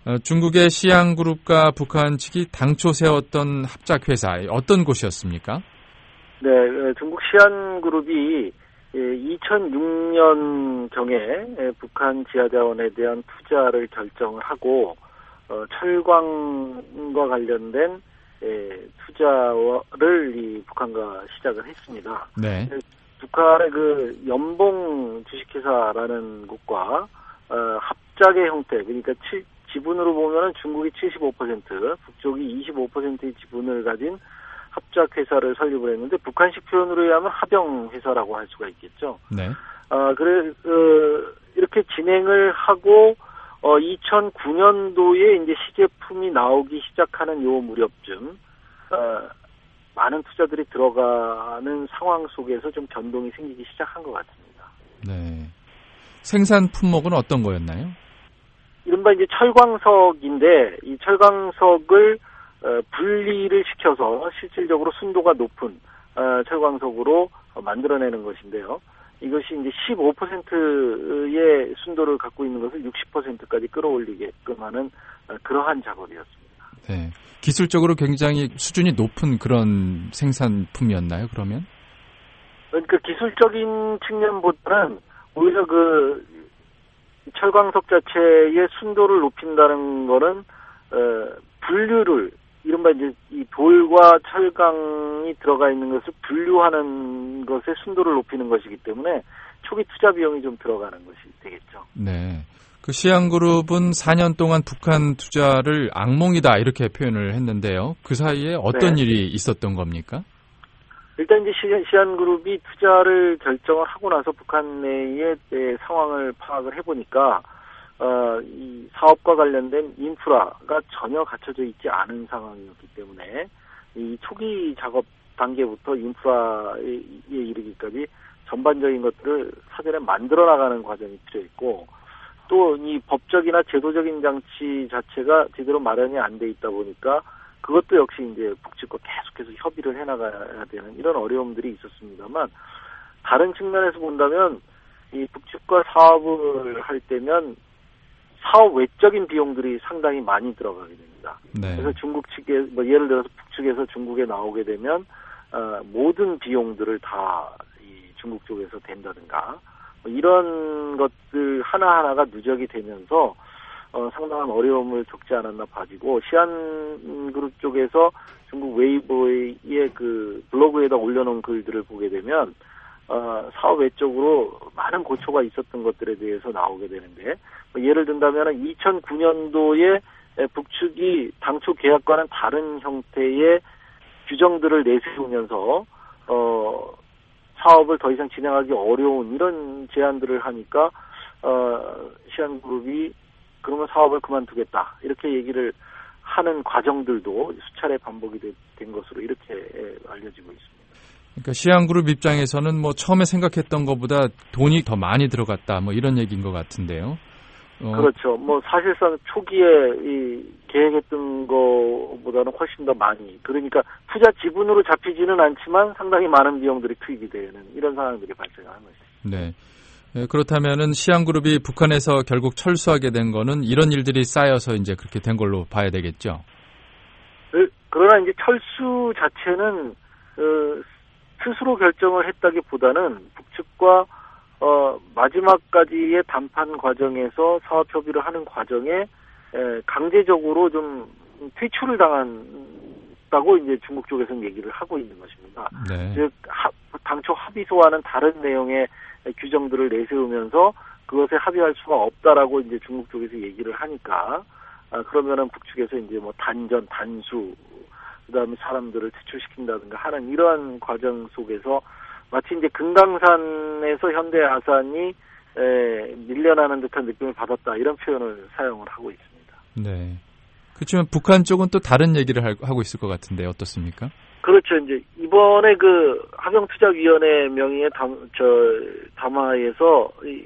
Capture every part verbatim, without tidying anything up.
어, 중국의 시안그룹과 북한 측이 당초 세웠던 합작회사, 어떤 곳이었습니까? 네, 중국 시안그룹이 이천육 년경에 북한 지하자원에 대한 투자를 결정을 하고 어, 철광과 관련된 예, 투자를 이 북한과 시작을 했습니다. 네. 북한의 그 연봉 주식회사라는 곳과 어, 합작의 형태, 그러니까 치, 지분으로 보면은 중국이 칠십오 퍼센트, 북쪽이 이십오 퍼센트의 지분을 가진 합작회사를 설립을 했는데 북한식 표현으로 의하면 합영회사라고 할 수가 있겠죠. 네. 어, 그래, 어, 이렇게 진행을 하고 어, 이천구 년도에 이제 시제품이 나오기 시작하는 요 무렵쯤, 어, 많은 투자들이 들어가는 상황 속에서 좀 변동이 생기기 시작한 것 같습니다. 네. 생산 품목은 어떤 거였나요? 이른바 이제 철광석인데, 이 철광석을, 어, 분리를 시켜서 실질적으로 순도가 높은, 어, 철광석으로 만들어내는 것인데요. 이것이 이제 십오 퍼센트의 순도를 갖고 있는 것을 육십 퍼센트까지 끌어올리게끔 하는 그러한 작업이었습니다. 네. 기술적으로 굉장히 수준이 높은 그런 생산품이었나요, 그러면? 그러니까 기술적인 측면보다는 오히려 그 철광석 자체의 순도를 높인다는 거는, 어, 분류를, 이른바 이제 이 돌과 철강이 들어가 있는 것을 분류하는 것의 순도를 높이는 것이기 때문에 초기 투자 비용이 좀 들어가는 것이 되겠죠. 네. 그 시안그룹은 사 년 동안 북한 투자를 악몽이다 이렇게 표현을 했는데요. 그 사이에 어떤 네. 일이 있었던 겁니까? 일단 이제 시안그룹이 투자를 결정을 하고 나서 북한 내의 상황을 파악을 해보니까 어, 이 사업과 관련된 인프라가 전혀 갖춰져 있지 않은 상황이었기 때문에 이 초기 작업 단계부터 인프라에 이르기까지 전반적인 것들을 사전에 만들어 나가는 과정이 필요했고, 또 이 법적이나 제도적인 장치 자체가 제대로 마련이 안 돼 있다 보니까 그것도 역시 이제 북측과 계속해서 협의를 해나가야 되는 이런 어려움들이 있었습니다만, 다른 측면에서 본다면 이 북측과 사업을 할 때면 사업 외적인 비용들이 상당히 많이 들어가게 됩니다. 네. 그래서 중국 측에, 뭐 예를 들어서 북측에서 중국에 나오게 되면 어, 모든 비용들을 다 이 중국 쪽에서 댄다든가, 뭐 이런 것들 하나하나가 누적이 되면서 어, 상당한 어려움을 겪지 않았나 봐지고, 시안그룹 쪽에서 중국 웨이보의 그 블로그에다 올려놓은 글들을 보게 되면 어, 사업 외적으로 많은 고초가 있었던 것들에 대해서 나오게 되는데, 뭐 예를 든다면 이천구 년도에 북측이 당초 계약과는 다른 형태의 규정들을 내세우면서 어, 사업을 더 이상 진행하기 어려운 이런 제안들을 하니까 어, 시안그룹이 그러면 사업을 그만두겠다 이렇게 얘기를 하는 과정들도 수차례 반복이 된 것으로 이렇게 알려지고 있습니다. 그러니까 시안그룹 입장에서는 뭐 처음에 생각했던 것보다 돈이 더 많이 들어갔다 뭐 이런 얘기인 것 같은데요. 어. 그렇죠. 뭐 사실상 초기에 이 계획했던 것보다는 훨씬 더 많이, 그러니까 투자 지분으로 잡히지는 않지만 상당히 많은 비용들이 투입이 되는 이런 상황들이 발생하는 것이죠. 네. 네, 그렇다면은 시안그룹이 북한에서 결국 철수하게 된 거는 이런 일들이 쌓여서 이제 그렇게 된 걸로 봐야 되겠죠. 그러나 이제 철수 자체는 어, 스스로 결정을 했다기보다는 북측과 어, 마지막까지의談判 과정에서 사업 협의를 하는 과정에 에, 강제적으로 좀 퇴출을 당한다고 이제 중국 쪽에서는 얘기를 하고 있는 것입니다. 네. 즉 하, 당초 합의서와는 다른 내용의 규정들을 내세우면서 그것에 합의할 수가 없다라고 이제 중국 쪽에서 얘기를 하니까, 아, 그러면은 북측에서 이제 뭐 단전, 단수, 그다음에 사람들을 퇴출시킨다든가 하는 이러한 과정 속에서 마치 이제 금강산에서 현대아산이 에, 밀려나는 듯한 느낌을 받았다 이런 표현을 사용을 하고 있습니다. 네. 그렇지만 북한 쪽은 또 다른 얘기를 하고 있을 것 같은데 어떻습니까? 그렇죠. 이제 이번에 그 합영투자위원회 명의의 담, 저 담화에서 이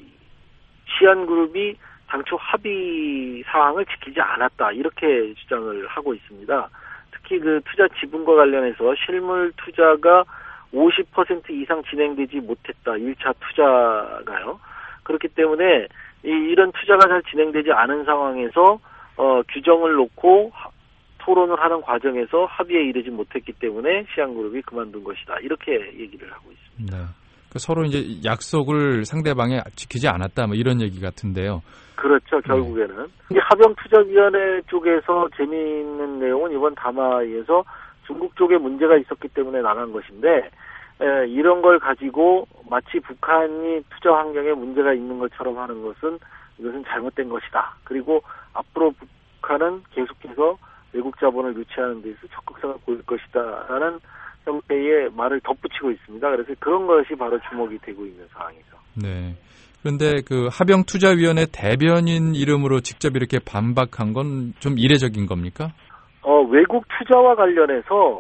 시안그룹이 당초 합의 사항을 지키지 않았다 이렇게 주장을 하고 있습니다. 특히 그 투자 지분과 관련해서 실물 투자가 오십 퍼센트 이상 진행되지 못했다. 일 차 투자가요. 그렇기 때문에 이, 이런 투자가 잘 진행되지 않은 상황에서 어, 규정을 놓고 하, 토론을 하는 과정에서 합의에 이르지 못했기 때문에 시안그룹이 그만둔 것이다. 이렇게 얘기를 하고 있습니다. 네. 그 서로 이제 약속을 상대방이 지키지 않았다. 뭐 이런 얘기 같은데요. 그렇죠. 결국에는. 네. 하병투자위원회 쪽에서 재미있는 내용은 이번 담화에서 중국 쪽에 문제가 있었기 때문에 나간 것인데 에, 이런 걸 가지고 마치 북한이 투자 환경에 문제가 있는 것처럼 하는 것은 이것은 잘못된 것이다. 그리고 앞으로 북한은 계속해서 외국 자본을 유치하는 데서 적극성을 보일 것이다라는 형태의 말을 덧붙이고 있습니다. 그래서 그런 것이 바로 주목이 되고 있는 상황이죠. 네. 그런데 그 하병투자위원회 대변인 이름으로 직접 이렇게 반박한 건 좀 이례적인 겁니까? 어, 외국 투자와 관련해서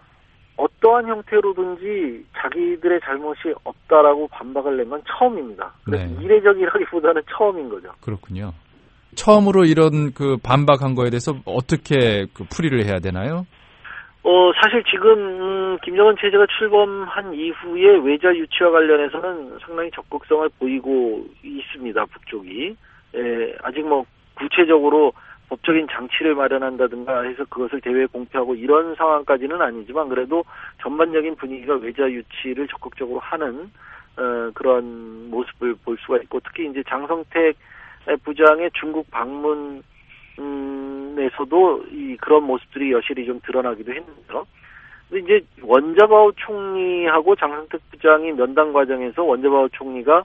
어떠한 형태로든지 자기들의 잘못이 없다라고 반박을 낸 건 처음입니다. 그래서 네. 이례적이라기보다는 처음인 거죠. 그렇군요. 처음으로 이런 그 반박한 거에 대해서 어떻게 그 풀이를 해야 되나요? 어, 사실 지금, 음, 김정은 체제가 출범한 이후에 외자 유치와 관련해서는 상당히 적극성을 보이고 있습니다, 북쪽이. 예, 아직 뭐, 구체적으로 법적인 장치를 마련한다든가 해서 그것을 대외에 공표하고 이런 상황까지는 아니지만 그래도 전반적인 분위기가 외자 유치를 적극적으로 하는, 어, 그런 모습을 볼 수가 있고 특히 이제 장성택 부장의 중국 방문, 음, 에서도 이 그런 모습들이 여실히 좀 드러나기도 했는데요. 근데 이제 원자바오 총리하고 장성택 부장이 면담 과정에서 원자바오 총리가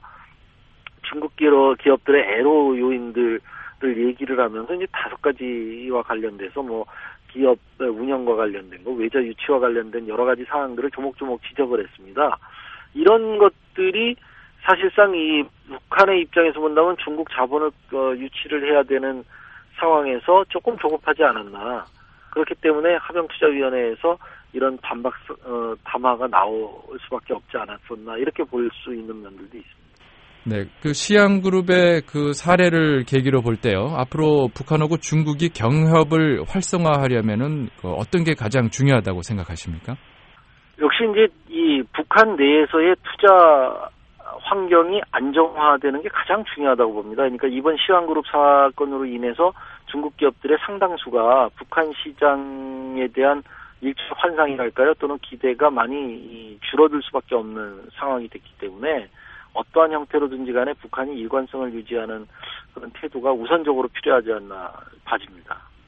중국 기업들의 애로 요인들을 얘기를 하면서 이제 다섯 가지와 관련돼서 뭐 기업 운영과 관련된 거, 외자 유치와 관련된 여러 가지 사항들을 조목조목 지적을 했습니다. 이런 것들이 사실상 이 북한의 입장에서 본다면 중국 자본을 어, 유치를 해야 되는 상황에서 조금 조급하지 않았나. 그렇기 때문에 하병투자위원회에서 이런 반박 어, 담화가 나올 수밖에 없지 않았었나 이렇게 볼 수 있는 면들도 있습니다. 네, 그 시안그룹의 그 사례를 계기로 볼 때요. 앞으로 북한하고 중국이 경협을 활성화하려면은 그 어떤 게 가장 중요하다고 생각하십니까? 역시 이제 이 북한 내에서의 투자 환경이 안정화되는 게 가장 중요하다고 봅니다. 그러니까 이번 시안그룹 사건으로 인해서 중국 기업들의 상당수가 북한 시장에 대한 일체 환상이랄까요? 또는 기대가 많이 줄어들 수밖에 없는 상황이 됐기 때문에 어떠한 형태로든지 간에 북한이 일관성을 유지하는 그런 태도가 우선적으로 필요하지 않나 봐집니다.